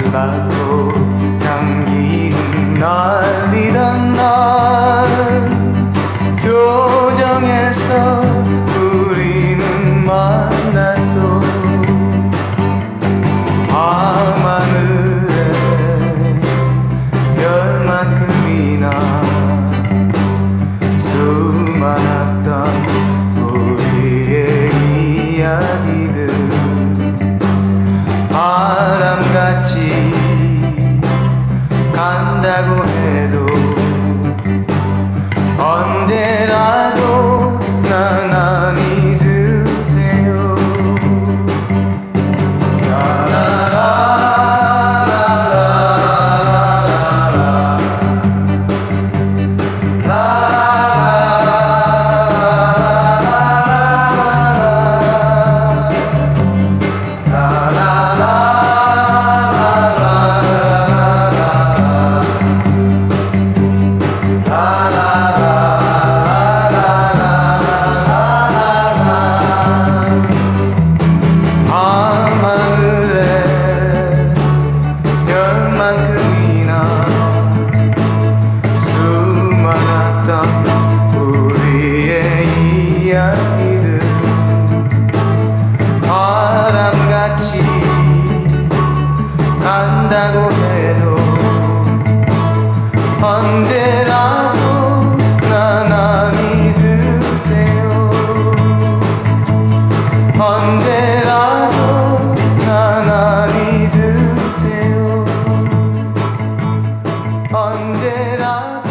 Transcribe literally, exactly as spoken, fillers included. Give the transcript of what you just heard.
벚꽃 향기 흩날리던 날 교정에서 우리는 만났어. 밤하늘에 별만큼이나 수많았던 우리의 이야기들 바람같이 간다고 해도 언제라도 난 안 잊을 테요. 이야기들 바람같이 간다고 해도 언제라도 난 안 잊을 테요. 언제라도 난 안 잊을 테요. 언제라도